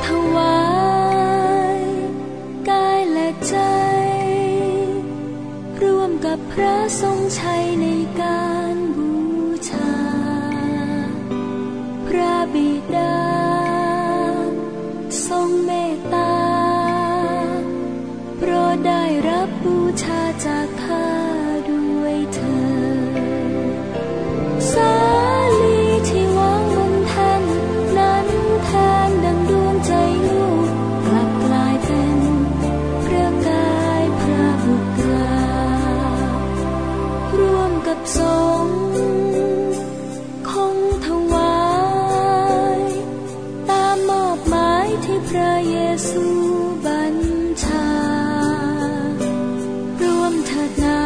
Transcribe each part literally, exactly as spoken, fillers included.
ถวายกายและใจร่วมกับพระทรงชัยในการบูชาพระบิดาทรงเมตตาโปรดได้รับบูชาจากข้าด้วยเถิดสาลีที่วางบนแท่นนั้นแทนดังดวงใจลูกกลับกลายเป็นพระกายพระบุตรร่วมกับสงฆ์คงถวายตามมอบหมายที่พระเยซูบัญชาร่วมเถิดนา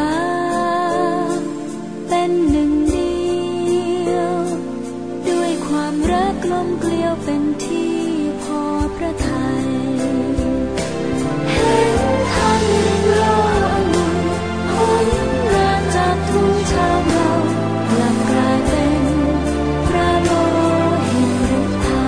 เป็นหนึ่งเดียวด้วยความรักกลมเกลียวเป็นที่พอพระทัยเห็นท่านรอองุ่นพ้นงานจากทุ่งชาวเรากลับกลายเป็นพระโลหิตฤทธา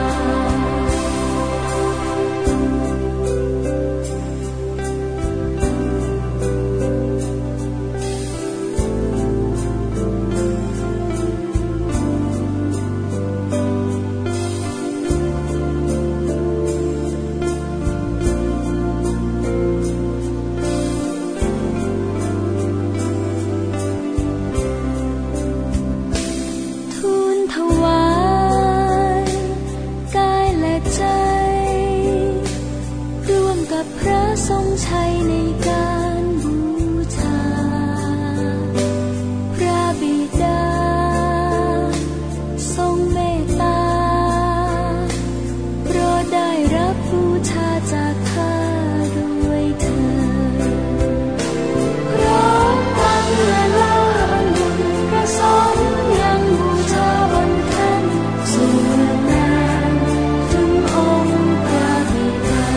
ทูลถวายกายและใจร่วมกับพระทรงชัยในการบูชาพระบิดาทรงเมตตาโปรดได้รับบูชาจากข้าด้วยเถิดพร้อมกันและเล่าองุ่นประสงค์ยังบูชาบนแท่นสู่เมืองนางถึงองค์พระบิดา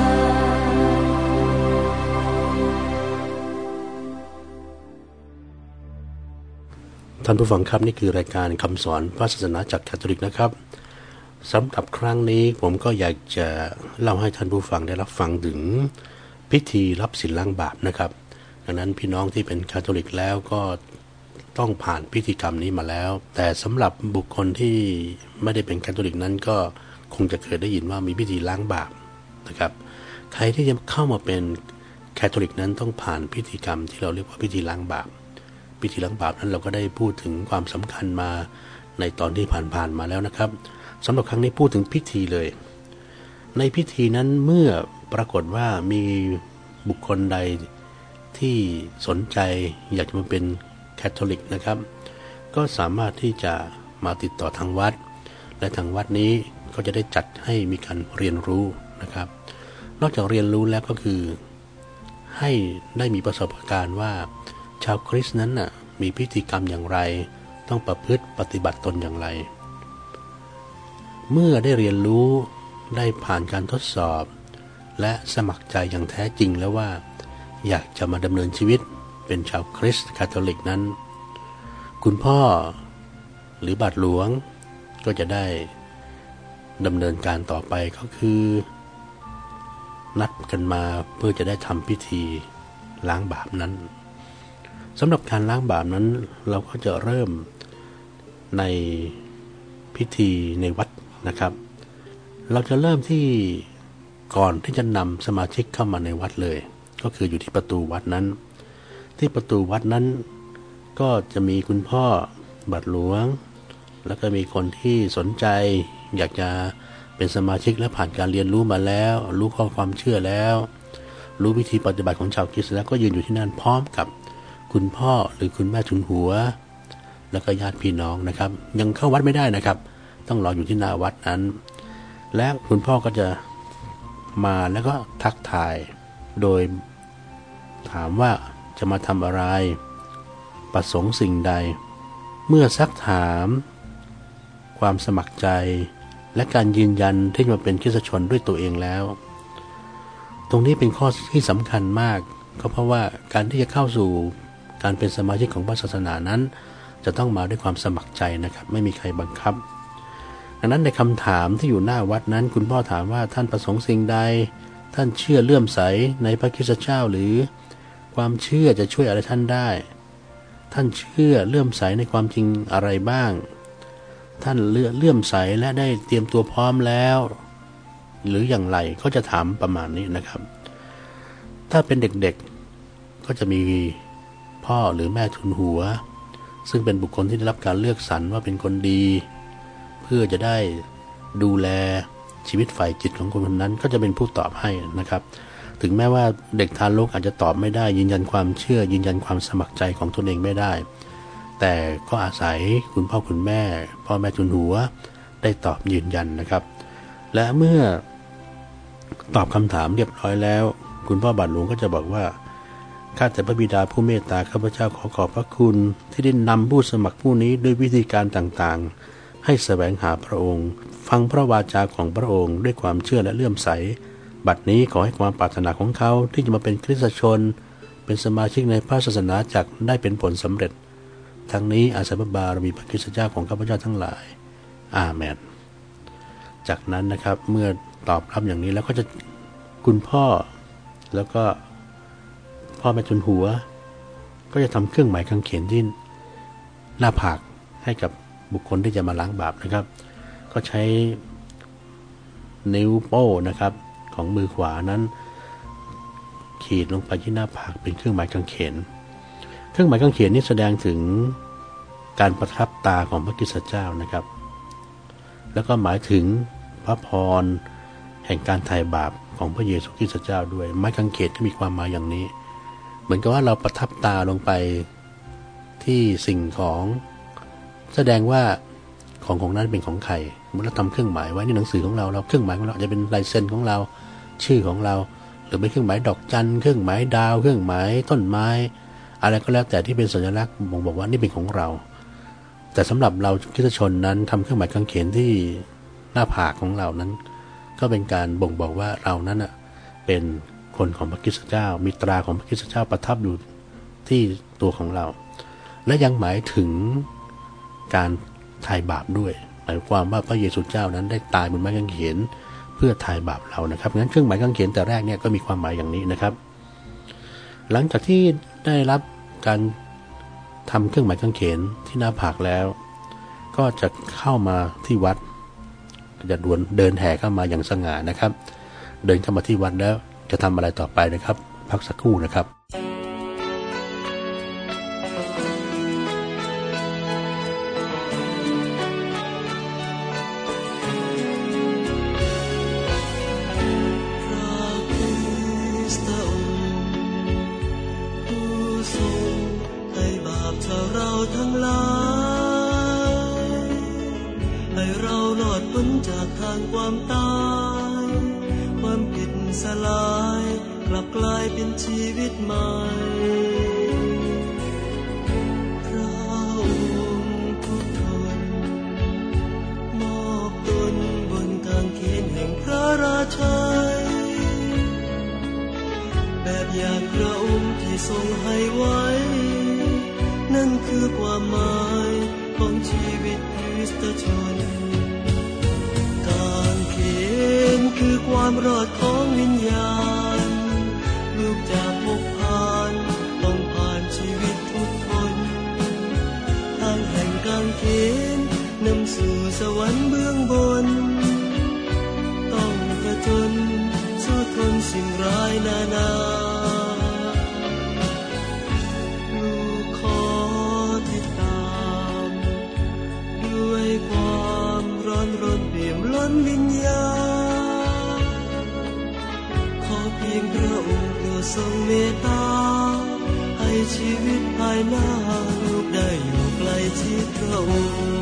ท่านผู้ฟังครับนี่คือรายการคำสอนพระศาสนาจากคาทอลิกนะครับสำหรับครั้งนี้ผมก็อยากจะเล่าให้ท่านผู้ฟังได้รับฟังถึงพิธีรับศีลล้างบาปนะครับดังนั้นพี่น้องที่เป็นคาทอลิกแล้วก็ต้องผ่านพิธีกรรมนี้มาแล้วแต่สำหรับบุคคลที่ไม่ได้เป็นคาทอลิกนั้นก็คงจะเคยได้ยินว่ามีพิธีล้างบาปนะครับใครที่จะเข้ามาเป็นคาทอลิกนั้นต้องผ่านพิธีกรรมที่เราเรียกว่าพิธีล้างบาปพิธีล้างบาปนั้นเราก็ได้พูดถึงความสำคัญมาในตอนที่ผ่านๆมาแล้วนะครับสำหรับครั้งนี้พูดถึงพิธีเลยในพิธีนั้นเมื่อปรากฏว่ามีบุคคลใดที่สนใจอยากจะมาเป็นคาทอลิกนะครับก็สามารถที่จะมาติดต่อทางวัดและทางวัดนี้ก็จะได้จัดให้มีการเรียนรู้นะครับนอกจากเรียนรู้แล้วก็คือให้ได้มีประสบการณ์ว่าชาวคริสต์นั้นน่ะมีพิธีกรรมอย่างไรต้องประพฤติปฏิบัติตนอย่างไรเมื่อได้เรียนรู้ได้ผ่านการทดสอบและสมัครใจอย่างแท้จริงแล้วว่าอยากจะมาดำเนินชีวิตเป็นชาวคริสต์คาทอลิกนั้นคุณพ่อหรือบาทหลวงก็จะได้ดำเนินการต่อไปก็คือนัดกันมาเพื่อจะได้ทำพิธีล้างบาปนั้นสำหรับการล้างบาปนั้นเราก็จะเริ่มในพิธีในวัดนะครับเราจะเริ่มที่ก่อนที่จะนำสมาชิกเข้ามาในวัดเลยก็คืออยู่ที่ประตูวัดนั้นที่ประตูวัดนั้นก็จะมีคุณพ่อบาทหลวงแล้วก็มีคนที่สนใจอยากจะเป็นสมาชิกและผ่านการเรียนรู้มาแล้วรู้ข้อความเชื่อแล้วรู้วิธีปฏิบัติของชาวคริสต์แล้วก็ยืนอยู่ที่นั่นพร้อมกับคุณพ่อหรือคุณแม่ทุนหัวแล้วก็ญาติพี่น้องนะครับยังเข้าวัดไม่ได้นะครับต้องรออยู่ที่หน้าวัดนั้นและคุณพ่อก็จะมาแล้วก็ทักทายโดยถามว่าจะมาทำอะไรประสงค์สิ่งใดเมื่อซักถามความสมัครใจและการยืนยันที่จะมาเป็นคริสตชนด้วยตัวเองแล้วตรงนี้เป็นข้อที่สำคัญมากก็เพราะว่าการที่จะเข้าสู่การเป็นสมาชิกของพระศาสนานั้นจะต้องมาด้วยความสมัครใจนะครับไม่มีใครบังคับดังนั้นในคำถามที่อยู่หน้าวัดนั้นคุณพ่อถามว่าท่านประสงค์สิ่งใดท่านเชื่อเลื่อมใสในพระคริสต์เจ้าหรือความเชื่อจะช่วยอะไรท่านได้ท่านเชื่อเลื่อมใสในความจริงอะไรบ้างท่านเลื่อมใสและได้เตรียมตัวพร้อมแล้วหรืออย่างไรก็จะถามประมาณนี้นะครับถ้าเป็นเด็กๆก็จะมีพ่อหรือแม่ทุนหัวซึ่งเป็นบุคคลที่ได้รับการเลือกสรรว่าเป็นคนดีเพื่อจะได้ดูแลชีวิตฝ่ายจิตของคนคนนั้นก็จะเป็นผู้ตอบให้นะครับถึงแม้ว่าเด็กทารกอาจจะตอบไม่ได้ยืนยันความเชื่อยืนยันความสมัครใจของตนเองไม่ได้แต่ก็อาศัยคุณพ่อคุณแม่พ่อแม่ทุนหัวได้ตอบยืนยันนะครับและเมื่อตอบคำถามเรียบร้อยแล้วคุณพ่อบาทหลวงก็จะบอกว่าข้าแต่พระบิดาผู้เมตตาข้าพเจ้าขอขอบพระคุณที่ได้นำผู้สมัครผู้นี้ด้วยวิธีการต่างๆให้แสวงหาพระองค์ฟังพระวาจาของพระองค์ด้วยความเชื่อและเลื่อมใสบัดนี้ขอให้ความปรารถนาของเขาที่จะมาเป็นคริสตชนเป็นสมาชิกในพระศาสนาจักรได้เป็นผลสำเร็จทั้งนี้อาศัยพระบารมีพระคริสตเจ้าของข้าพเจ้าทั้งหลายอาเมนจากนั้นนะครับเมื่อตอบรับอย่างนี้แล้วก็จะคุณพ่อแล้วก็พ่อแม่ทุนหัวก็จะทำเครื่องหมายกางเขนที่หน้าผากให้กับบุคคลที่จะมาล้างบาปนะครับก็ใช้นิ้วโป้นะครับของมือขวานั้นขีดลงไปที่หน้าผากเป็นเครื่องหมายกางเขนเครื่องหมายกางเขนนี้แสดงถึงการประทับตาของพระคริสตเจ้านะครับแล้วก็หมายถึงพระพรแห่งการไถ่บาปของพระเยซูคริสต์เจ้าด้วยไม้กางเขนก็มีความหมายอย่างนี้เหมือนกับว่าเราประทับตาลงไปที่สิ่งของแสดงว่าของของนั้นเป็นของใครเมื่อเราทำเครื่องหมายไว้ในหนังสือของเราเราเครื่องหมายของเราจะเป็นลายเซ็นของเราชื่อของเราหรือเป็นเครื่องหมายดอกจันเครื่องหมายดาวเครื่องหมายต้นไม้อะไรก็แล้วแต่ที่เป็นสัญลักษณ์บ่งบอกว่านี่เป็นของเราแต่สำหรับเราคริสตชนนั้นทำเครื่องหมายกางเขนที่หน้าผากของเรานั้นก็เป็นการบ่งบอกว่าเรานั้นเป็นคนของพระคริสตเจ้ามีตราของพระคริสตเจ้าประทับอยู่ที่ตัวของเราและยังหมายถึงการไถ่บาปด้วยหมายความว่าพระเยซูเจ้านั้นได้ตายบนไม้กางเขนเพื่อไถ่บาปเรานะครับงั้นเครื่องหมายกางเขนแต่แรกเนี่ยก็มีความหมายอย่างนี้นะครับหลังจากที่ได้รับการทำเครื่องหมายกางเขนที่หน้าผากแล้วก็จะเข้ามาที่วัดจะดวนเดินแห่เข้ามาอย่างสง่านะครับเดินเข้ามาที่วัดแล้วจะทำอะไรต่อไปนะครับพักสักครู่นะครับจากทางความตายความผิดสลายกลับกลายเป็นชีวิตใหม่พระองค์ผู้ทนมอบตนบนกางเขนแห่งพระราชัยแบบอย่างพระองค์ที่ทรงให้ไว้นั่นคือความหมายของชีวิตคริสตชนคือความรอดของวิญญาณลูกจากภพพานต้องผ่านชีวิตทุกคนทางแห่งกางเขนนำสู่สวรรค์เบื้องบนต้องผจญสู้ทนสิ่งร้ายนานาลูกขอติดตามด้วยความร้อนรนเปี่ยมล้นวิญญาณเพียงพระองค์โปรดทรงเมตตาให้ชีวิตภายหน้าลูกได้อยู่ใกล้ชิดพระองค์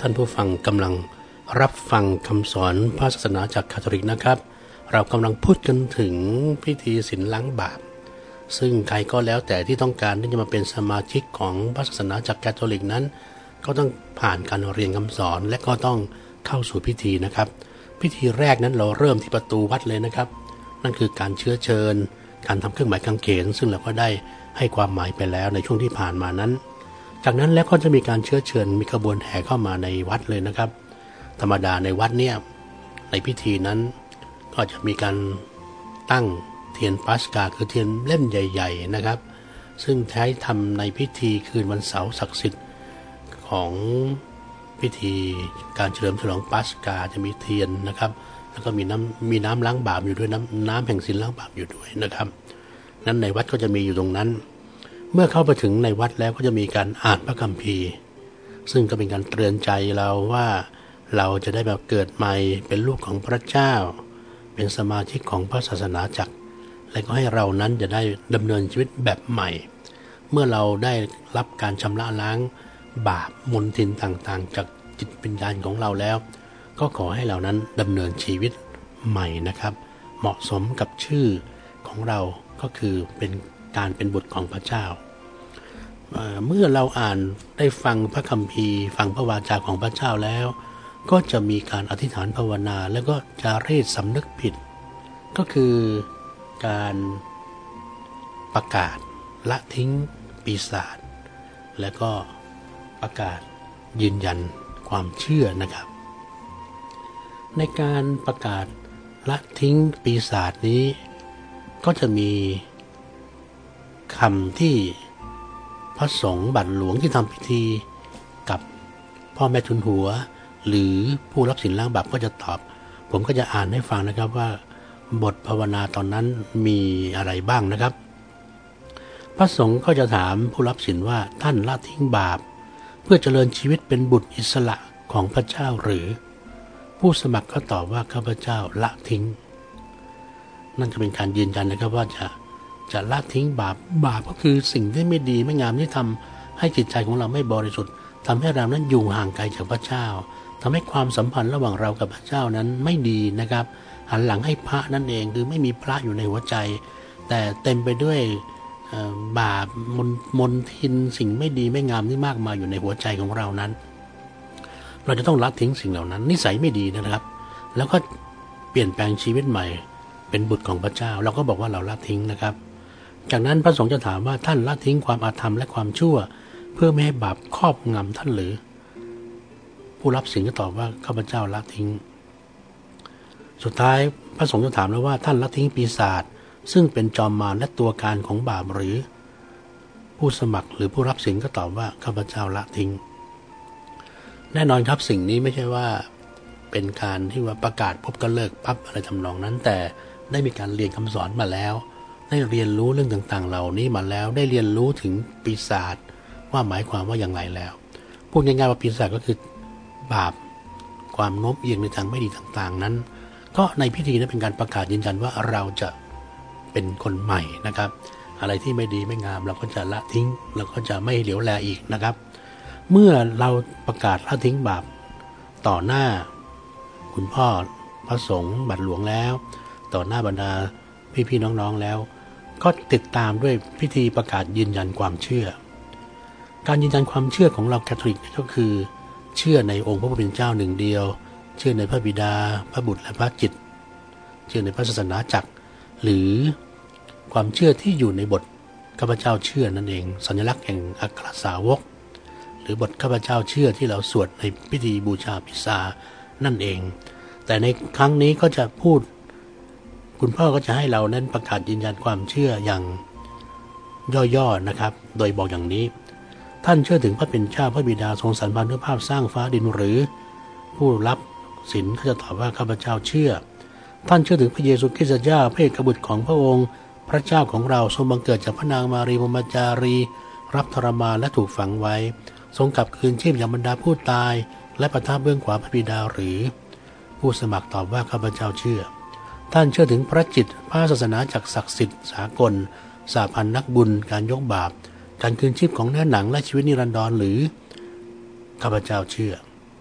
ท่านผู้ฟังกำลังรับฟังคำสอนพระศาสนาจากคาทอลิกนะครับเรากำลังพูดกันถึงพิธีศีลล้างบาปซึ่งใครก็แล้วแต่ที่ต้องการที่จะมาเป็นสมาชิกของพระศาสนาจากคาทอลิกนั้นก็ต้องผ่านการเรียนคำสอนและก็ต้องเข้าสู่พิธีนะครับพิธีแรกนั้นเราเริ่มที่ประตูวัดเลยนะครับนั่นคือการเชื้อเชิญการทำเครื่องหมายกางเขนซึ่งเราก็ได้ให้ความหมายไปแล้วในช่วงที่ผ่านมานั้นจากนั้นแล้วก็จะมีการเชื้อเชิญมีขบวนแห่เข้ามาในวัดเลยนะครับธรรมดาในวัดเนี่ยในพิธีนั้นก็จะมีการตั้งเทียนปัสกาคือเทียนเล่มใหญ่ๆนะครับซึ่งใช้ทำในพิธีคืนวันเสาร์ศักดิ์สิทธิ์ของพิธีการเฉลิมฉลองปัสกาจะมีเทียนนะครับแล้วก็มีน้ำมีน้ำล้างบาปอยู่ด้วยน้ำน้ำแห่งศีลล้างบาปอยู่ด้วยนะครับนั้นในวัดก็จะมีอยู่ตรงนั้นเมื่อเข้าไปถึงในวัดแล้วก็จะมีการอ่านพระคัมภีร์ซึ่งก็เป็นการเตือนใจเราว่าเราจะได้แบบเกิดใหม่เป็นลูกของพระเจ้าเป็นสมาชิกของพระศาสนาจักรและก็ให้เรานั้นจะได้ดำเนินชีวิตแบบใหม่เมื่อเราได้รับการชำระล้างบาปมลทินต่างๆจากจิตวิญญาณของเราแล้วก็ขอให้เรานั้นดำเนินชีวิตใหม่นะครับเหมาะสมกับชื่อของเราก็คือเป็นการเป็นบุตรของพระเจ้าเมื่อเราอ่านได้ฟังพระคัมภีร์ฟังพระวาจาของพระเจ้าแล้วก็จะมีการอธิษฐานภาวนาแล้วก็จารีตสำนึกผิดก็คือการประกาศละทิ้งปีศาจและก็ประกาศยืนยันความเชื่อนะครับในการประกาศละทิ้งปีศาจนี้ก็จะมีคำที่พระสงฆ์บัตรหลวงที่ทำพิธีกับพ่อแม่ทุนหัวหรือผู้รับศีลล้างบาปก็จะตอบผมก็จะอ่านให้ฟังนะครับว่าบทภาวนาตอนนั้นมีอะไรบ้างนะครับพระสงฆ์ก็จะถามผู้รับศีลว่าท่านละทิ้งบาปเพื่อเจริญชีวิตเป็นบุตรอิสระของพระเจ้าหรือผู้สมัครก็ตอบว่าข้าพเจ้าละทิ้งนั่นจะเป็นการยืนยันนะครับว่าจะจะละทิ้งบาปบาปก็คือสิ่งที่ไม่ดีไม่งามที่ทำให้จิตใจของเราไม่บริสุทธิ์ทำให้เรานั้นอยู่ห่างไกลจากพระเจ้าทำให้ความสัมพันธ์ระหว่างเรากับพระเจ้านั้นไม่ดีนะครับหันหลังให้พระนั่นเองคือไม่มีพระอยู่ในหัวใจแต่เต็มไปด้วยบาปมลมลทินสิ่งไม่ดีไม่งามที่มากมายอยู่ในหัวใจของเรานั้นเราจะต้องละทิ้งสิ่งเหล่านั้นนิสัยไม่ดีนะครับแล้วก็เปลี่ยนแปลงชีวิตใหม่เป็นบุตรของพระเจ้าเราก็บอกว่าเราละทิ้งนะครับจากนั้นพระสงฆ์จะถามว่าท่านละทิ้งความอาธรรมและความชั่วเพื่อไม่ให้บาปครอบงำท่านหรือผู้รับศีลก็ตอบว่าข้าพเจ้าละทิ้งสุดท้ายพระสงฆ์จะถามแล้วว่าท่านละทิ้งปีศาจซึ่งเป็นจอมมารและตัวการของบาปหรือผู้สมัครหรือผู้รับศีลก็ตอบว่าข้าพเจ้าละทิ้งแน่นอนครับสิ่งนี้ไม่ใช่ว่าเป็นการที่ว่าประกาศพบก็เลิกปั๊บอะไรทำนองนั้นแต่ได้มีการเรียนคำสอนมาแล้วได้เรียนรู้เรื่องต่างๆเหล่านี้มาแล้วได้เรียนรู้ถึงปีศาจว่าหมายความว่าอย่างไรแล้วพูดง่ายๆว่าปีศาจก็คือบาปความโน้มเอียงในทางไม่ดีต่างๆนั้นก็ในพิธีนั้นเป็นการประกาศยืนยันว่าเราจะเป็นคนใหม่นะครับอะไรที่ไม่ดีไม่งามเราก็จะละทิ้งเราก็จะไม่เหลียวแลอีกนะครับเมื่อเราประกาศละทิ้งบาปต่อหน้าคุณพ่อพระสงฆ์บัตรหลวงแล้วต่อหน้าบรรดาพี่ๆน้องๆแล้วก็ติดตามด้วยพิธีประกาศยืนยันความเชื่อการยืนยันความเชื่อของเราคาทอลิกก็คือเชื่อในองค์พระผู้เป็นเจ้าหนึ่งเดียวเชื่อในพระบิดาพระบุตรและพระจิตเชื่อในพระศาสนาจักรหรือความเชื่อที่อยู่ในบทข้าพเจ้าเชื่อนั่นเองสัญลักษณ์แห่งอัครสาวกหรือบทข้าพเจ้าเชื่อที่เราสวดในพิธีบูชาปิซานั่นเองแต่ในครั้งนี้ก็จะพูดคุณพ่อก็จะให้เรานั้นประกาศยืนยันความเชื่ออย่างย่อๆนะครับโดยบอกอย่างนี้ท่านเชื่อถึงพระเป็นเจ้าพระบิดาทรงสรรพานุภาพสร้างฟ้าดินหรือผู้รับศีลก็จะตอบว่าข้าพเจ้าเชื่อท่านเชื่อถึงพระเยซูคริสต์เจ้าพระเอกบุตรของพระองค์พระเจ้าของเราทรงบังเกิดจากพระนางมารีพรหมจารีรับทรมานและถูกฝังไว้ทรงกลับคืนชีพจากบรรดาผู้ตายและประทับเบื้องขวาพระบิดาหรือผู้สมัครตอบว่าข้าพเจ้าเชื่อท่านเชื่อถึงพระจิตพระศาสนาจักรศักดิ์สิทธิ์สากลสหพันธ์นักบุญการยกบาปการคืนชีพของเนื้อหนังและชีวิตนิรันดรหรือข้าพเจ้าเชื่อ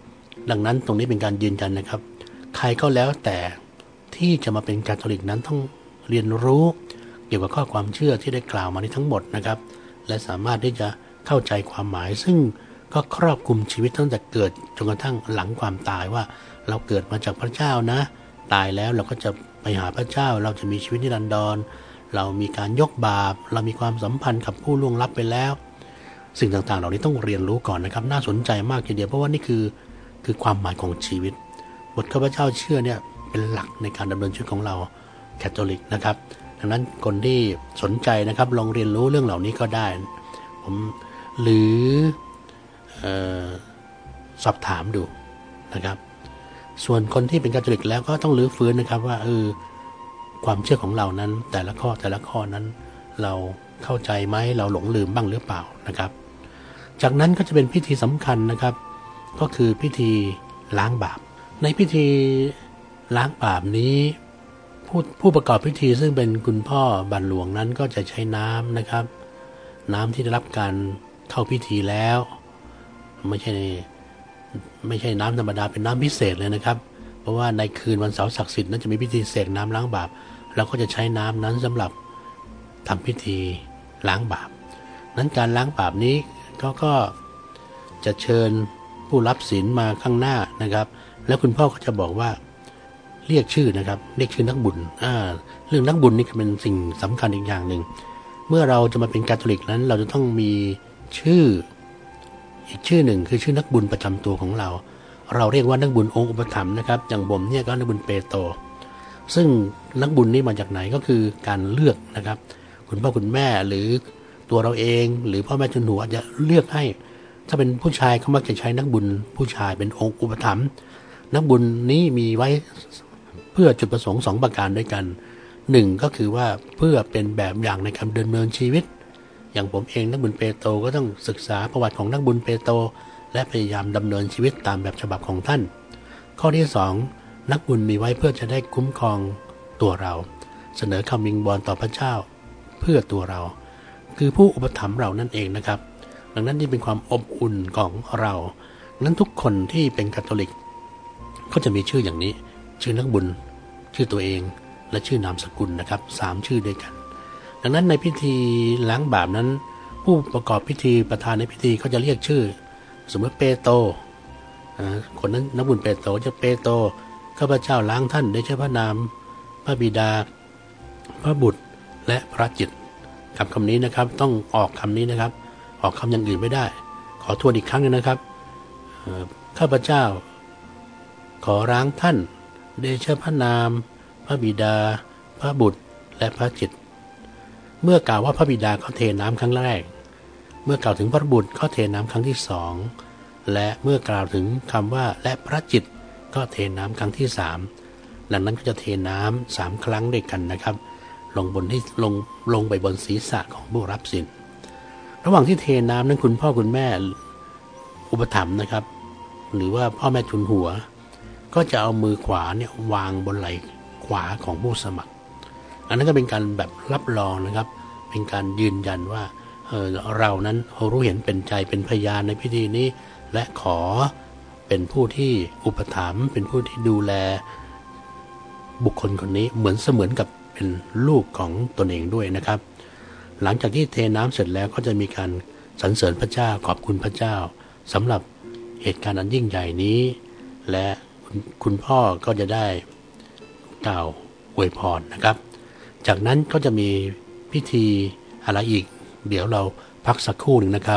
ดังนั้นตรงนี้เป็นการยืนยันนะครับใครก็แล้วแต่ที่จะมาเป็นคาทอลิกนั้นต้องเรียนรู้เกี่ยวกับข้อความเชื่อที่ได้กล่าวมานี้ทั้งหมดนะครับและสามารถที่จะเข้าใจความหมายซึ่งก็ครอบคลุมชีวิตตั้งแต่เกิดจนกระทั่งหลังความตายว่าเราเกิดมาจากพระเจ้านะตายแล้วเราก็จะไปหาพระเจ้าเราจะมีชีวิตนิรันดรเรามีการยกบาปเรามีความสัมพันธ์กับผู้ล่วงลับไปแล้วสิ่งต่างๆเหล่านี้ต้องเรียนรู้ก่อนนะครับน่าสนใจมากทีเดียวเพราะว่านี่คือคือความหมายของชีวิตบทข้าพเจ้าเชื่อเนี่ยเป็นหลักในการดำเนินชีวิตของเราคาทอลิกนะครับดังนั้นคนที่สนใจนะครับลองเรียนรู้เรื่องเหล่านี้ก็ได้ผมหรือเอ่อสอบถามดูนะครับส่วนคนที่เป็นคาทอลิกแล้วก็ต้องรื้อฟื้นนะครับว่าเออความเชื่อของเรานั้นแต่ละข้อแต่ละข้อนั้นเราเข้าใจไหมเราหลงลืมบ้างหรือเปล่านะครับจากนั้นก็จะเป็นพิธีสำคัญนะครับก็คือพิธีล้างบาปในพิธีล้างบาปนี้ผู้ผู้ประกอบพิธีซึ่งเป็นคุณพ่อบรรหลวงนั้นก็จะใช้น้ำนะครับน้ำที่ได้รับการเข้าพิธีแล้วไม่ใช่ไม่ใช่น้ำธรรมดาเป็นน้ำพิเศษเลยนะครับเพราะว่าในคืนวันเสาร์ศักดิ์สิทธิ์นั้นจะมีพิธีเสกน้ำล้างบาปเราก็จะใช้น้ำนั้นสำหรับทำพิธีล้างบาปนั้นการล้างบาปนี้ก็ก็จะเชิญผู้รับศีลมาข้างหน้านะครับแล้วคุณพ่อก็จะบอกว่าเรียกชื่อนะครับเรียกชื่อนักบุญอ่าเรื่องนักบุญนี่เป็นสิ่งสำคัญอีกอย่างหนึ่งเมื่อเราจะมาเป็นคาทอลิกนั้นเราจะต้องมีชื่ออีกชื่อหนึ่งคือชื่อนักบุญประจำตัวของเราเราเรียกว่านักบุญองค์อุปถัมภ์นะครับอย่างผมเนี่ยก็นักบุญเปโตรซึ่งนักบุญนี่มาจากไหนก็คือการเลือกนะครับคุณพ่อคุณแม่หรือตัวเราเองหรือพ่อแม่ชนหัวอาจจะเลือกให้ถ้าเป็นผู้ชายเขามักจะใช้นักบุญผู้ชายเป็นองค์อุปถัมภ์นักบุญนี้มีไว้เพื่อจุดประสงค์สองประการด้วยกันหนึ่งก็คือว่าเพื่อเป็นแบบอย่างในการดำเนินชีวิตอย่างผมเองนักบุญเปโตรก็ต้องศึกษาประวัติของนักบุญเปโตรและพยายามดำเนินชีวิตตามแบบฉบับของท่านข้อที่สองนักบุญมีไว้เพื่อจะได้คุ้มครองตัวเราเสนอคำวิงวอนต่อพระเจ้าเพื่อตัวเราคือผู้อุปถัมภ์เรานั่นเองนะครับดังนั้นนี่เป็นความอบอุ่นของเรานั้นทุกคนที่เป็นคาทอลิกก็จะมีชื่ออย่างนี้ชื่อนักบุญชื่อตัวเองและชื่อนามสกุลนะครับสามชื่อด้วยกันดังนั้นในพิธีล้างบาปนั้นผู้ประกอบพิธีประธานในพิธีก็จะเรียกชื่อสมมติเปโตรคนนั้นนักบุญเปโตรจะเปโตรข้าพเจ้าล้างท่านด้วยพระนามพระบิดาพระบุตรและพระจิตคำคำนี้นะครับต้องออกคำนี้นะครับออกคำอย่างอื่นไม่ได้ขอทวนอีกครั้งนึงนะครับข้าพเจ้าขอล้างท่านเดชะพระนามพระบิดาพระบุตรและพระจิตเมื่อกล่าวว่าพระบิดาเขาเทน้ำครั้งแรกเมื่อกล่าวถึงพระบุตรเขาเทน้ำครั้งที่สองและเมื่อกล่าวถึงคำว่าและพระจิตก็เทน้ำครั้งที่สามหลังนั้นก็จะเทน้ำสามครั้งด้วยกันนะครับลงบนที่ลงลงไปบนศีรษะของผู้รับศีลระหว่างที่เทน้ำนั้นคุณพ่อคุณแม่อุปถัมภ์นะครับหรือว่าพ่อแม่ทุนหัวก็จะเอามือขวาเนี่ยวางบนไหล่ขวาของผู้สมัครอันนั้นก็เป็นการแบบรับรองนะครับเป็นการยืนยันว่าเออเรานั้นรู้เห็นเป็นใจเป็นพยานในพิธีนี้และขอเป็นผู้ที่อุปถัมภ์เป็นผู้ที่ดูแลบุคคลคนนี้เหมือนเสมือนกับเป็นลูกของตนเองด้วยนะครับหลังจากที่เทน้ำเสร็จแล้วก็จะมีการสรรเสริญพระเจ้าขอบคุณพระเจ้าสำหรับเหตุการณ์อันยิ่งใหญ่นี้และคุณคุณพ่อก็จะได้กล่าวอวยพรนะครับจากนั้นก็จะมีพิธีอะไรอีกเดี๋ยวเราพักสักครู่หนึ่งนะครับ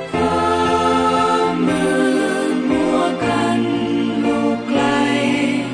เ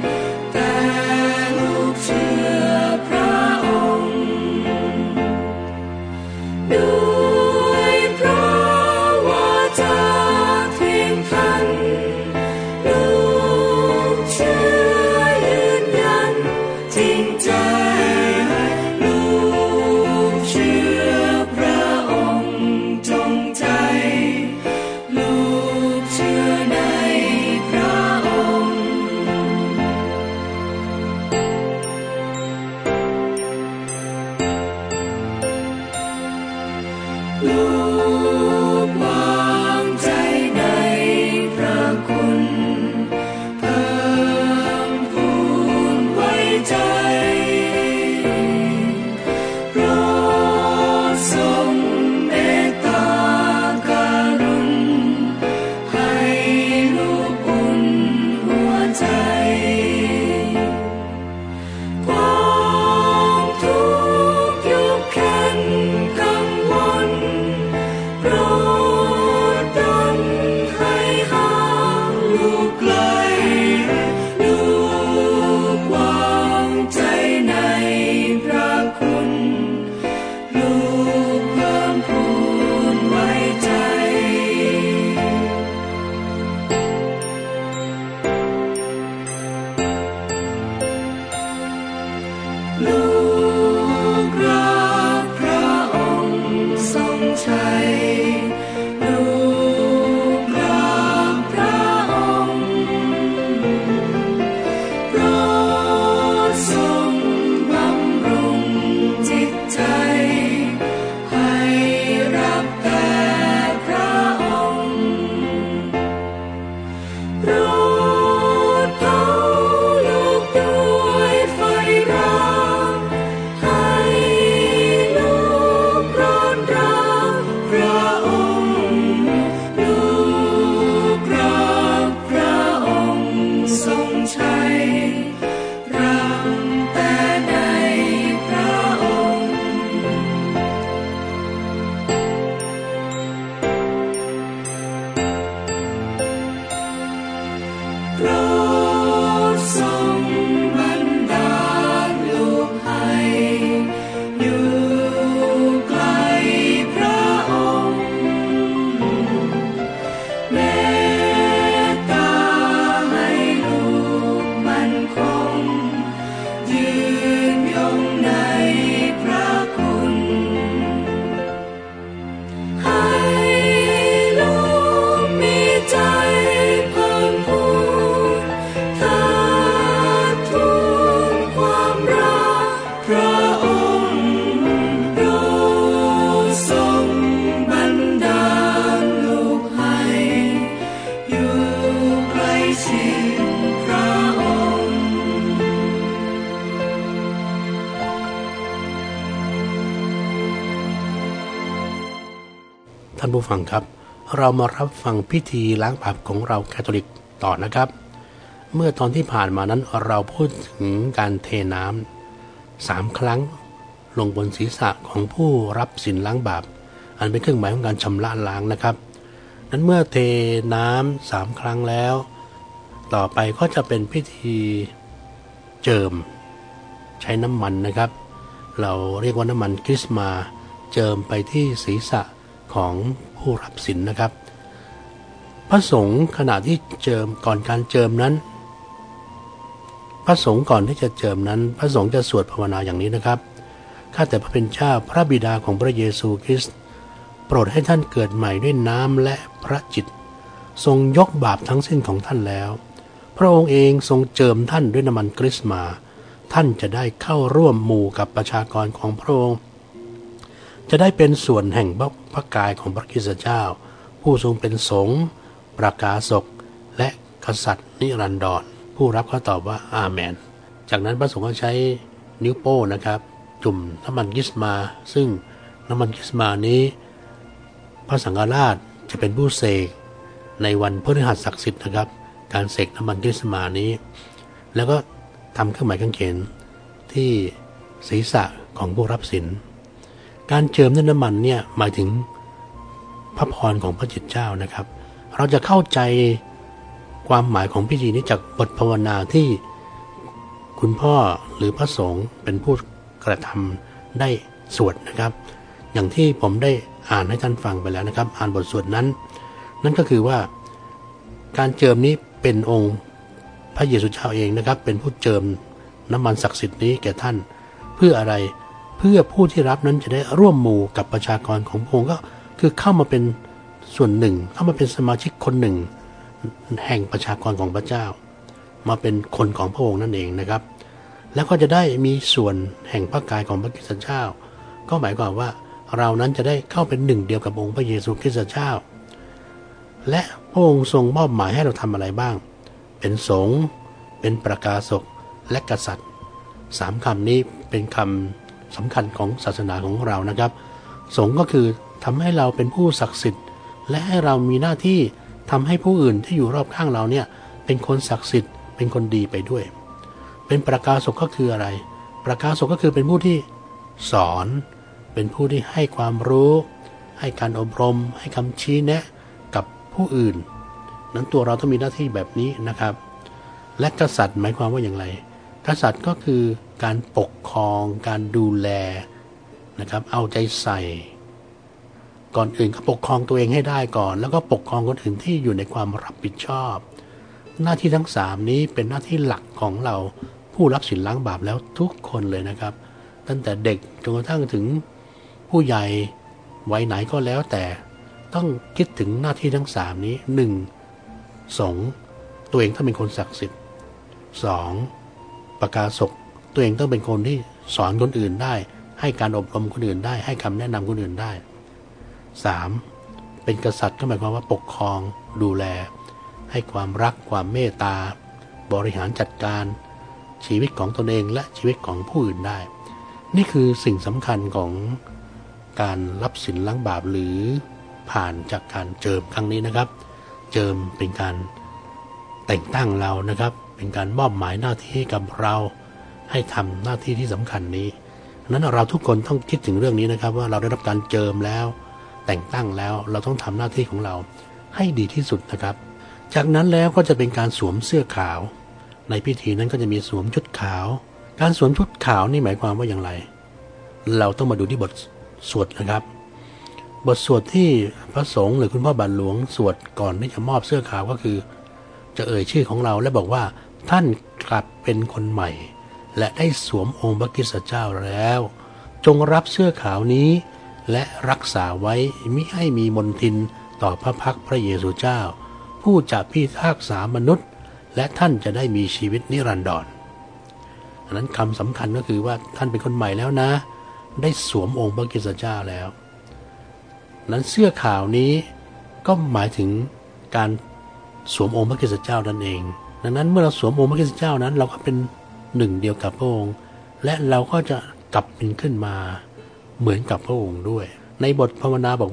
านผู้ฟังครับเรามารับฟังพิธีล้างบาปของเราคาทอลิกต่อนะครับเมื่อตอนที่ผ่านมานั้นเราพูดถึงการเทน้ำสามครั้งลงบนศีรษะของผู้รับศีลล้างบาปอันเป็นเครื่องหมายของการชำระล้างนะครับนั้นเมื่อเทน้ำสามครั้งแล้วต่อไปก็จะเป็นพิธีเจิมใช้น้ำมันนะครับเราเรียกว่าน้ำมันคริสมาเจิมไปที่ศีรษะของผู้รับศีลนะครับพระสงฆ์ขณะที่เจิมก่อนการเจิมนั้นพระสงฆ์ก่อนที่จะเจิมนั้นพระสงฆ์จะสวดภาวนาอย่างนี้นะครับข้าแต่พระเป็นเจ้าพระบิดาของพระเยซูคริสต์โปรดให้ท่านเกิดใหม่ด้วยน้ำและพระจิตทรงยกบาปทั้งสิ้นของท่านแล้วพระองค์เองทรงเจิมท่านด้วยน้ำมันคริสมาท่านจะได้เข้าร่วมหมู่กับประชากรของพระองค์จะได้เป็นส่วนแห่งพระกายของพระคริสต์เจ้าผู้ทรงเป็นสงฆ์ประกาศกและกษัตริย์นิรันดรผู้รับก็ตอบว่าอาเมนจากนั้นพระสงฆ์ก็ใช้นิ้วโป้นะครับจุ่มน้ำมันคริสมาซึ่งน้ำมันคริสมานี้พระสังฆราชจะเป็นผู้เสกในวันพฤหัสศักดิ์สิทธิ์นะครับการเสกน้ำมันคริสมานี้แล้วก็ทำเครื่องหมายกางเขนที่ศีรษะของผู้รับศีลการเจิมด้วยน้ำมันเนี่ยหมายถึงพระพรของพระจิตเจ้านะครับเราจะเข้าใจความหมายของพิธีนี้จากบทภาวนาที่คุณพ่อหรือพระสงฆ์เป็นผู้กระทำได้สวดนะครับอย่างที่ผมได้อ่านให้ท่านฟังไปแล้วนะครับอ่านบทสวดนั้นนั่นก็คือว่าการเจิมนี้เป็นองค์พระเยซูเจ้าเองนะครับเป็นผู้เจิมน้ำมันศักดิ์สิทธิ์นี้แก่ท่านเพื่ออะไรเพื่อผู้ที่รับนั้นจะได้ร่วมหมู่กับประชากรของพระองค์ก็คือเข้ามาเป็นส่วนหนึ่งเข้ามาเป็นสมาชิกคนหนึ่งแห่งประชากรของพระเจ้ามาเป็นคนของพระองค์นั่นเองนะครับแล้วก็จะได้มีส่วนแห่งพระกายของพระคริสต์เจ้าก็หมายความว่าเรานั้นจะได้เข้าเป็นหนึ่งเดียวกับองค์พระเยซูคริสต์เจ้าและพระองค์ทรงมอบหมายให้เราทำอะไรบ้างเป็นสงฆ์เป็นประกาศกและกษัตริย์สามคำนี้เป็นคำสำคัญของศาสนาของเรานะครับสงฆ์ก็คือทำให้เราเป็นผู้ศักดิ์สิทธิ์และให้เรามีหน้าที่ทำให้ผู้อื่นที่อยู่รอบข้างเราเนี่ยเป็นคนศักดิ์สิทธิ์เป็นคนดีไปด้วยเป็นประกาศกก็คืออะไรประกาศกก็คือเป็นผู้ที่สอนเป็นผู้ที่ให้ความรู้ให้การอบรมให้คำชี้แนะกับผู้อื่นนั้นตัวเราต้องมีหน้าที่แบบนี้นะครับและกษัตริย์หมายความว่าอย่างไรกษัตริย์ก็คือการปกครองการดูแลนะครับเอาใจใส่ก่อนอื่นก็ปกครองตัวเองให้ได้ก่อนแล้วก็ปกครองคนอื่นที่อยู่ในความรับผิดชอบหน้าที่ทั้งสามนี้เป็นหน้าที่หลักของเราผู้รับศีลล้างบาปแล้วทุกคนเลยนะครับตั้งแต่เด็กจนกระทั่งถึงผู้ใหญ่วัยไหนก็แล้วแต่ต้องคิดถึงหน้าที่ทั้งสามนี้หนึ่งสงฆ์ตัวเองต้องเป็นคนศักดิ์สิทธิ์สองประกาศกตัวเองต้องเป็นคนที่สอนคนอื่นได้ให้การอบรมคนอื่นได้ให้คำแนะนำคนอื่นได้สามเป็นกษัตริย์ก็หมายความว่าปกครองดูแลให้ความรักความเมตตาบริหารจัดการชีวิตของตนเองและชีวิตของผู้อื่นได้นี่คือสิ่งสำคัญของการรับศีลล้างบาปหรือผ่านจากการเจิมครั้งนี้นะครับเจิมเป็นการแต่งตั้งเรานะครับเป็นการมอบหมายหน้าที่กับเราให้ทำหน้าที่ที่สำคัญนี้นั้นเราทุกคนต้องคิดถึงเรื่องนี้นะครับว่าเราได้รับการเจิมแล้วแต่งตั้งแล้วเราต้องทำหน้าที่ของเราให้ดีที่สุดนะครับจากนั้นแล้วก็จะเป็นการสวมเสื้อขาวในพิธีนั้นก็จะมีสวมชุดขาวการสวมชุดขาวนี่หมายความว่าอย่างไรเราต้องมาดูที่บทสวดนะครับบทสวดที่พระสงฆ์หรือคุณพ่อบาทหลวงสวดก่อนที่จะมอบเสื้อขาวก็คือจะเอ่ยชื่อของเราและบอกว่าท่านกลับเป็นคนใหม่และได้สวมองค์พระคริสต์เจ้าแล้วจงรับเสื้อขาวนี้และรักษาไว้มิให้มีมลทินต่อพระพักพระเยซูเจ้าผู้จะพิพากษามนุษย์และท่านจะได้มีชีวิตนิรันดรอันนั้นคำสำคัญก็คือว่าท่านเป็นคนใหม่แล้วนะได้สวมองค์พระคริสต์เจ้าแล้วนั้นเสื้อขาวนี้ก็หมายถึงการสวมองค์พระคริสต์เจ้านั่นเองดังนั้นเมื่อเราสวมองค์พระคริสต์เจ้านั้นเราก็เป็นหนึ่งเดียวกับพระองค์และเราก็จะกลับเป็นขึ้นมาเหมือนกับพระองค์ด้วยในบทภาวนาบอกว่า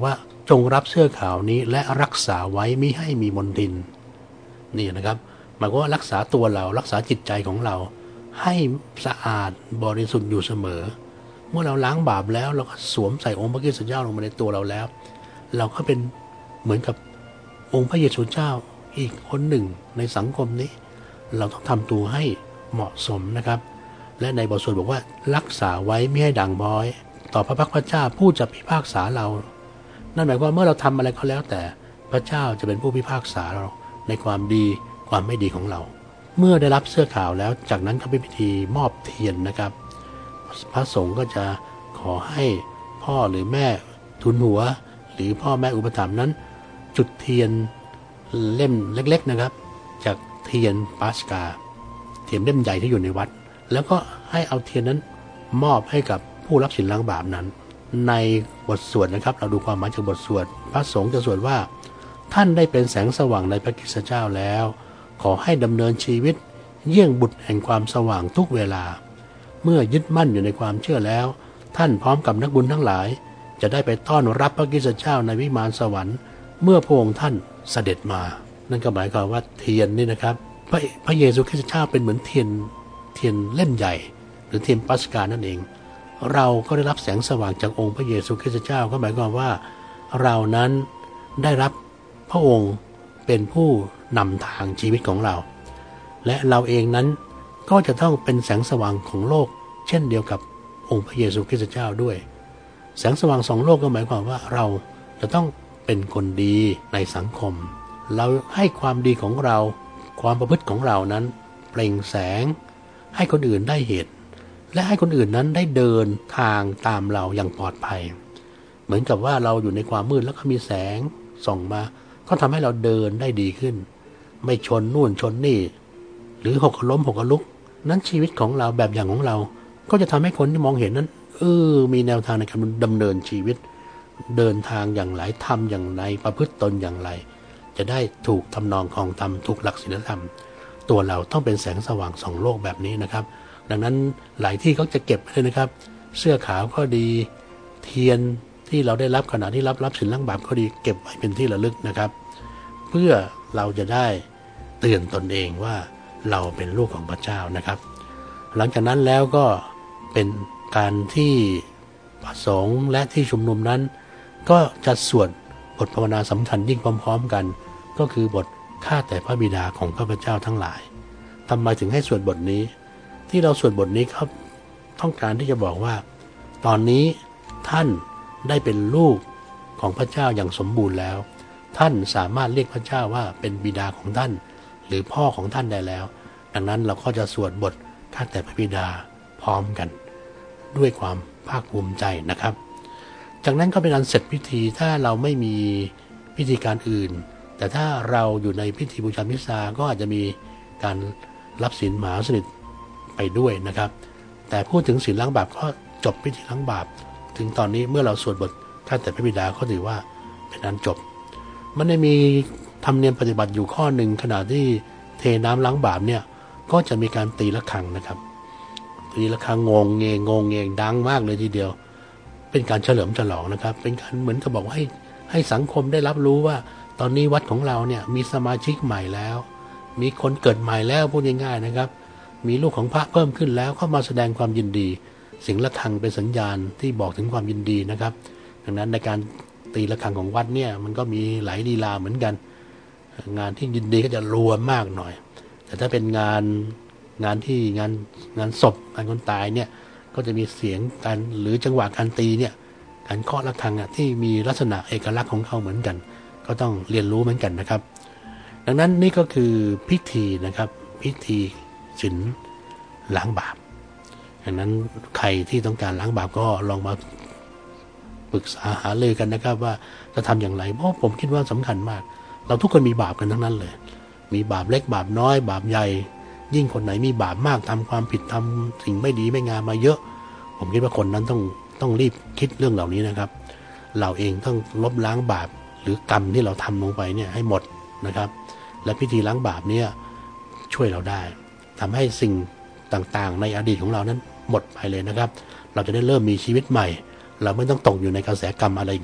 จงรับเสื้อขาวนี้และรักษาไว้มิให้มีมลทินนี่นะครับหมายความว่ารักษาตัวเรารักษาจิตใจของเราให้สะอาดบริสุทธิ์อยู่เสมอเมื่อเราล้างบาปแล้วเราก็สวมใส่องค์พระคริสต์เจ้าลงมาในตัวเราแล้วเราก็เป็นเหมือนกับองค์พระเยซูเจ้าอีกคนหนึ่งในสังคมนี้เราต้องทำตัวให้เหมาะสมนะครับและในบทสวดบอกว่ารักษาไว้ไม่ให้ด่างพร้อยต่อพระพักพระเจ้าผู้จะพิพากษาเรานั่นหมายความว่าเมื่อเราทำอะไรก็แล้วแต่พระเจ้าจะเป็นผู้พิพากษาเราในความดีความไม่ดีของเราเมื่อได้รับเสื้อขาวแล้วจากนั้นก็เป็นพิธีมอบเทียนนะครับพระสงฆ์ก็จะขอให้พ่อหรือแม่ทุนหัวหรือพ่อแม่อุปถัมภ์นั้นจุดเทียนเล่มเล็กๆนะครับจากเทียนปาสกาเทียนเล่มใหญ่ที่อยู่ในวัดแล้วก็ให้เอาเทียนนั้นมอบให้กับผู้รับสินล้างบาปนั้นในบทสวดนะครับเราดูความหมายจากบทสวดพระสงฆ์จะสวดว่าท่านได้เป็นแสงสว่างในพระคริสต์เจ้าแล้วขอให้ดำเนินชีวิตเยี่ยงบุตรแห่งความสว่างทุกเวลาเมื่อยึดมั่นอยู่ในความเชื่อแล้วท่านพร้อมกับนักบุญทั้งหลายจะได้ไปต้อนรับพระคริสต์เจ้าในวิมานสวรรค์เมื่อพระองค์ท่านเสด็จมานั่นก็หมายความว่าเทียนนี่นะครับพระพระเยซูคริสต์เจ้าเป็นเหมือนเทียนเทียนเล่มใหญ่หรือเทียนปัสกานั่นเองเราก็ได้รับแสงสว่างจากองค์พระเยซูคริสต์เจ้าก็หมายความว่าเรานั้นได้รับพระองค์เป็นผู้นำทางชีวิตของเราและเราเองนั้นก็จะต้องเป็นแสงสว่างของโลกเช่นเดียวกับองค์พระเยซูคริสต์เจ้าด้วยแสงสว่างสองโลกก็หมายความว่าเราจะต้องเป็นคนดีในสังคมเราให้ความดีของเราความประพฤติของเรานั้นเปล่งแสงให้คนอื่นได้เห็นและให้คนอื่นนั้นได้เดินทางตามเราอย่างปลอดภัยเหมือนกับว่าเราอยู่ในความมืดแล้วก็มีแสงส่องมาก็ทำให้เราเดินได้ดีขึ้นไม่ชนนู่นชนนี่หรือหกล้มหกลุกนั้นชีวิตของเราแบบอย่างของเราก็จะทำให้คนที่มองเห็นนั้นเออมีแนวทางในการดำเนินชีวิตเดินทางอย่างไรทำอย่างไรประพฤติตนอย่างไรจะได้ถูกทำนองครองธรรมถูกหลักศีลธรรมตัวเราต้องเป็นแสงสว่างส่องโลกแบบนี้นะครับดังนั้นหลายที่เขาจะเก็บเลยนะครับเสื้อขาวก็ดีเทียนที่เราได้รับขณะที่รับรับสินล้างบาปก็ดีเก็บไว้เป็นที่ระลึกนะครับเพื่อเราจะได้เตือนตนเองว่าเราเป็นลูกของพระเจ้านะครับหลังจากนั้นแล้วก็เป็นการที่พระสงฆ์และที่ชุมนุมนั้นก็จะสวดบทภาวนาสำคัญยิ่งพร้อมๆกันก็คือบทข้าแต่พระบิดาของข้าพเจ้าทั้งหลายทำไมถึงให้สวดบทนี้ที่เราสวดบทนี้ครับต้องการที่จะบอกว่าตอนนี้ท่านได้เป็นลูกของพระเจ้าอย่างสมบูรณ์แล้วท่านสามารถเรียกพระเจ้าว่าเป็นบิดาของท่านหรือพ่อของท่านได้แล้วดังนั้นเราก็จะสวดบทข้าแต่พระบิดาพร้อมกันด้วยความภาคภูมิใจนะครับจากนั้นก็เป็นอันเสร็จพิธีถ้าเราไม่มีพิธีการอื่นแต่ถ้าเราอยู่ในพิธีบูชามิสซาก็อาจจะมีการรับศีลมหาสนิทไปด้วยนะครับแต่พูดถึงศีลล้างบาปก็จบพิธีล้างบาปถึงตอนนี้เมื่อเราสวดบทข้าแต่พระบิดาก็ถือว่าเป็นอันจบมันได้มีธรรมเนียมปฏิบัติอยู่ข้อหนึ่งขณะที่เทน้ำล้างบาปเนี่ยก็จะมีการตีระฆังนะครับตีระฆังงงเงงงงเงงดังมากเลยทีเดียวเป็นการเฉลิมฉลองนะครับเป็นการเหมือนกับบอกว่าให้ให้สังคมได้รับรู้ว่าตอนนี้วัดของเราเนี่ยมีสมาชิกใหม่แล้วมีคนเกิดใหม่แล้วพูดง่ายๆนะครับมีลูกของพระเพิ่มขึ้นแล้วเข้ามาแสดงความยินดีเสียงระฆังเป็นสัญญาณที่บอกถึงความยินดีนะครับดังนั้นในการตีระฆังของวัดเนี่ยมันก็มีหลายลีลาเหมือนกันงานที่ยินดีก็จะรวมมากหน่อยแต่ถ้าเป็นงานงานที่งานงานศพงานคนตายเนี่ยก็จะมีเสียงการหรือจังหวะการตีเนี่ยการเคาะระฆังอ่ะที่มีลักษณะเอกลักษณ์ของเขาเหมือนกันก็ต้องเรียนรู้เหมือนกันนะครับดังนั้นนี่ก็คือพิธีนะครับพิธีศีลล้างบาปดังนั้นใครที่ต้องการล้างบาปก็ลองมาปรึกษาหารือกันนะครับว่าจะทำอย่างไรเพราะผมคิดว่าสำคัญมากเราทุกคนมีบาปกันทั้งนั้นเลยมีบาปเล็กบาปน้อยบาปใหญ่ยิ่งคนไหนมีบาปมากทำความผิดทำสิ่งไม่ดีไม่งามมาเยอะผมคิดว่าคนนั้นต้องต้องรีบคิดเรื่องเหล่านี้นะครับเราเองต้องลบล้างบาปหรือกรรมที่เราทำลงไปเนี่ยให้หมดนะครับและพิธีล้างบาปเนี่ยช่วยเราได้ทำให้สิ่งต่างๆในอดีตของเรานั้นหมดไปเลยนะครับเราจะได้เริ่มมีชีวิตใหม่เราไม่ต้องตกอยู่ในกระแสกรรมอะไรอีกแล้ว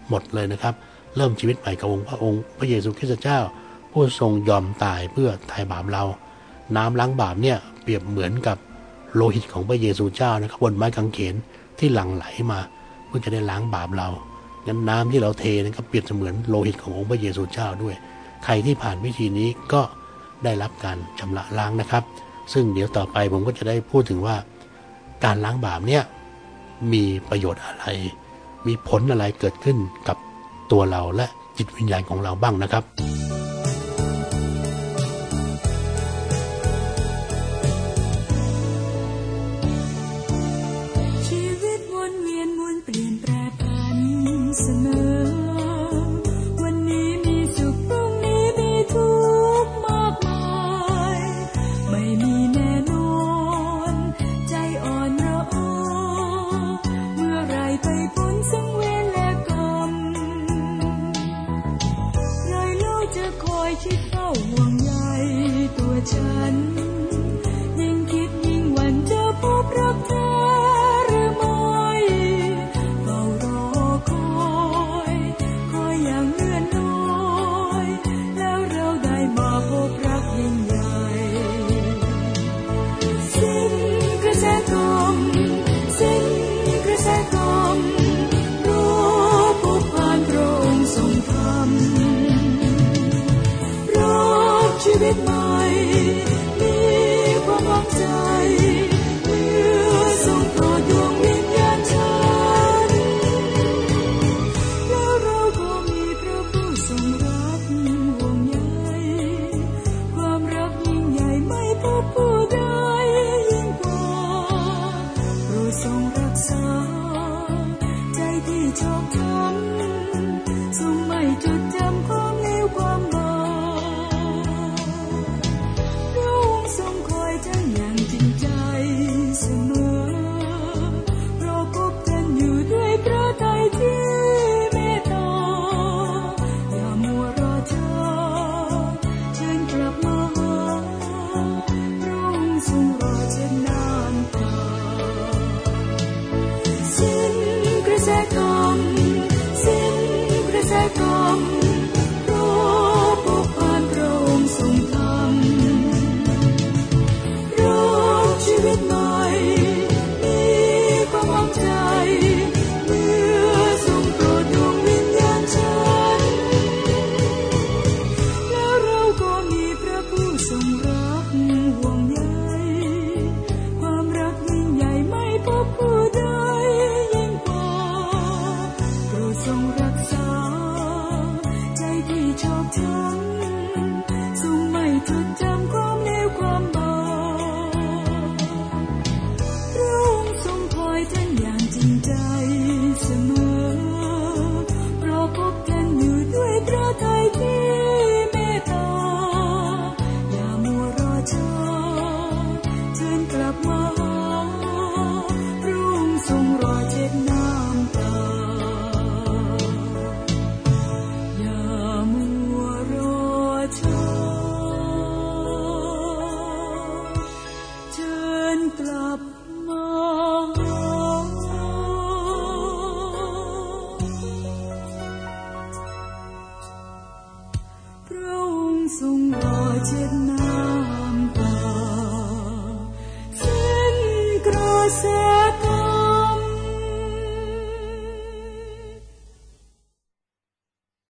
หมดเลยนะครับเริ่มชีวิตใหม่กับองค์พระองค์พระเยซูคริสต์เจ้าผู้ทรงยอมตายเพื่อไถ่บาปเราน้ำล้างบาปเนี่ยเปรียบเหมือนกับโลหิตของพระเยซูเจ้านะครับบนไม้กางเขนที่หลั่งไหลมาเพื่อจะได้ล้างบาปเรางั้นน้ำที่เราเทนั้นก็เปรียบเสมือนโลหิตขององค์พระเยซูเจ้าด้วยใครที่ผ่านวิธีนี้ก็ได้รับการชำระล้างนะครับซึ่งเดี๋ยวต่อไปผมก็จะได้พูดถึงว่าการล้างบาปเนี่ยมีประโยชน์อะไรมีผลอะไรเกิดขึ้นกับตัวเราและจิตวิญญาณของเราบ้างนะครับชีวิตวนเวียนหมุนเปลี่ยนแปรผันเสมอวันนี้มีสุขพรุ่งนี้มีทุกข์มากมายไม่มีแน่นอนใจอ่อนระอาเมื่อไรไปพ้นซึ่งเวรและกรรมใครเล่าจะคอยคิดเฝ้าห่วงใยตัวฉันยิ่งคิดยิ่งหวั่นจะพบรักแท้หรือไม่เฝ้ารอคอยคอยอย่างเลื่อนลอยแล้วเราได้มาพบรักยิ่งใหญ่สิ้นกระแสกรรมสิ้นกระแสกรรมรอพบผ่านพระองค์ทรงธรรมรับชีวิตใหม่มีความหวังใจเมื่อทรงโปรดดวงวิญญาณฉันแล้วเราก็มีพระผู้ทรงรักห่วงใยความรักยิ่งใหญ่ไม่พบผู้ใดยิ่งกว่าโปรดทรงรักษาใจที่ชอบธรรมทรงไม่จดจำความเลวความบาปพระองค์ทรงคอยท่านอย่างจริงใจเสมอรอพบท่านอยู่ด้วยพระทัยที่เมตตาอย่ามัวรอช้าเชิญกลับมาหาพระองค์ทรงรอเช็ดน้ำตาสิ้นกระแสกรรมสิ้นกระแสกรรมรอพบผ่านพระองค์ทรงธรรมรับชีวิตใหม่มีความหวังใจเมื่อทรงโปรดดวงวิญญาณฉันแล้วเราก็มีพระผู้ทรงรักห่วงใยความรักยิ่งใหญ่ไม่พบผู้ใดยิ่งกว่าโปรดทรงรักษาใจที่ชอบธรรมทรงไม่จดจำความเลวความบาปพระองค์ทรงคอยท่านอย่างจริงใจเสมอรอพบท่านอยู่ด้วยพระทัยที่เมตตาอย่ามัวรอช้าเชิญกลับมาหาพระองค์ทรงรอเช็ดน้ำตาอย่ามัวรอช้าเชิญกลับมาหาพระองค์ทรงรอเช็ดน้ำตาสิ้นกระแสก